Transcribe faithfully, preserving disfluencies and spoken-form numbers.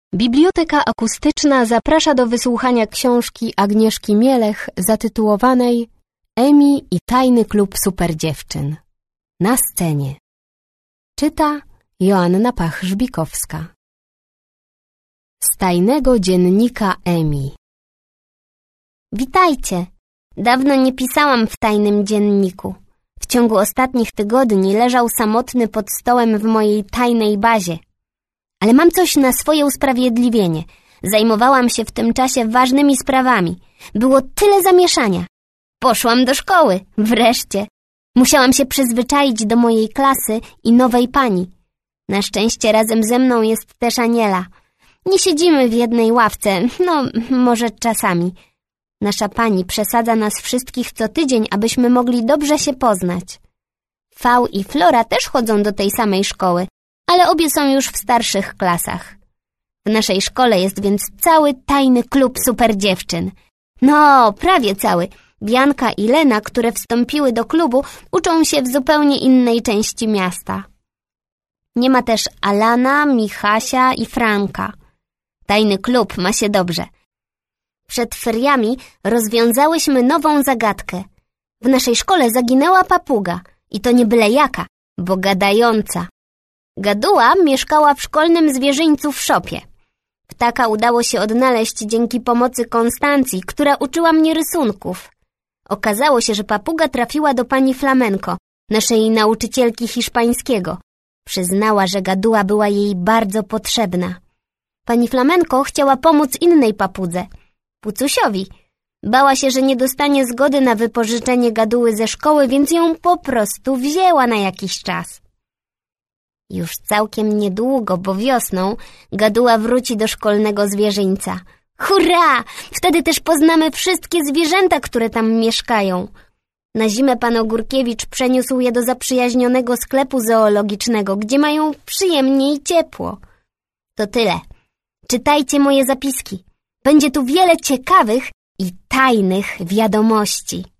Biblioteka Akustyczna zaprasza do wysłuchania książki Agnieszki Mielech zatytułowanej Emi i tajny klub superdziewczyn. Na scenie. Czyta Joanna Pach-Żbikowska. Z tajnego dziennika Emi. Witajcie! Dawno nie pisałam w tajnym dzienniku. W ciągu ostatnich tygodni leżał samotny pod stołem w mojej tajnej bazie. Ale mam coś na swoje usprawiedliwienie. Zajmowałam się w tym czasie ważnymi sprawami. Było tyle zamieszania. Poszłam do szkoły, wreszcie. Musiałam się przyzwyczaić do mojej klasy i nowej pani. Na szczęście razem ze mną jest też Aniela. Nie siedzimy w jednej ławce, no może czasami. Nasza pani przesadza nas wszystkich co tydzień, abyśmy mogli dobrze się poznać. V i Flora też chodzą do tej samej szkoły, ale obie są już w starszych klasach. W naszej szkole jest więc cały tajny klub superdziewczyn. No, prawie cały. Bianka i Lena, które wstąpiły do klubu, uczą się w zupełnie innej części miasta. Nie ma też Alana, Michasia i Franka. Tajny klub ma się dobrze. Przed feriami rozwiązałyśmy nową zagadkę. W naszej szkole zaginęła papuga. I to nie byle jaka, bo gadająca. Gaduła mieszkała w szkolnym zwierzyńcu w szopie. Ptaka udało się odnaleźć dzięki pomocy Konstancji, która uczyła mnie rysunków. Okazało się, że papuga trafiła do pani Flamenko, naszej nauczycielki hiszpańskiego. Przyznała, że gaduła była jej bardzo potrzebna. Pani Flamenko chciała pomóc innej papudze, Pucusiowi. Bała się, że nie dostanie zgody na wypożyczenie gaduły ze szkoły, więc ją po prostu wzięła na jakiś czas. Już całkiem niedługo, bo wiosną, gaduła wróci do szkolnego zwierzyńca. Hurra! Wtedy też poznamy wszystkie zwierzęta, które tam mieszkają. Na zimę pan Ogórkiewicz przeniósł je do zaprzyjaźnionego sklepu zoologicznego, gdzie mają przyjemnie i ciepło. To tyle. Czytajcie moje zapiski. Będzie tu wiele ciekawych i tajnych wiadomości.